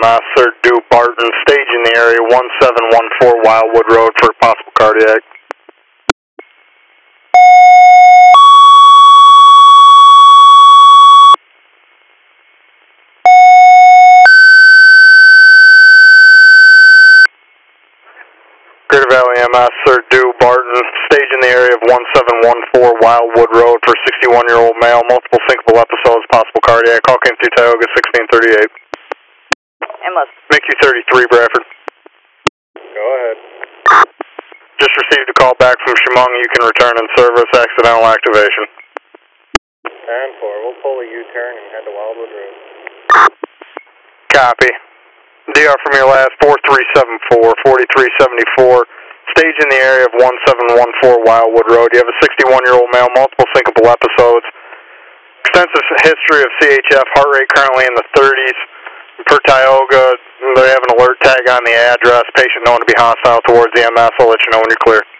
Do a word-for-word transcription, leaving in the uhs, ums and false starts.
S, third due Barton, stage in the area, one seven one four Wildwood Road for possible cardiac. Greater Valley M S, third due Barton, stage in the area of one seven one four Wildwood Road for sixty-one-year-old male, multiple syncopal episodes, possible cardiac. Call came through Tioga sixteen thirty-eight. M S. Mickey thirty-three, Bradford. Go ahead. Just received a call back from Chemung. You can return in service, accidental activation. ten four, we'll pull a U-turn and head to Wildwood Road. Copy. D R from your last, four three seven four, forty-three seventy-four. Stage in the area of one seven one four Wildwood Road. You have a sixty-one-year-old male, multiple syncopal episodes. Extensive history of C H F, heart rate currently in the thirties. Per Tioga, they have an alert tag on the address. Patient known to be hostile towards the M S. I'll let you know when you're clear.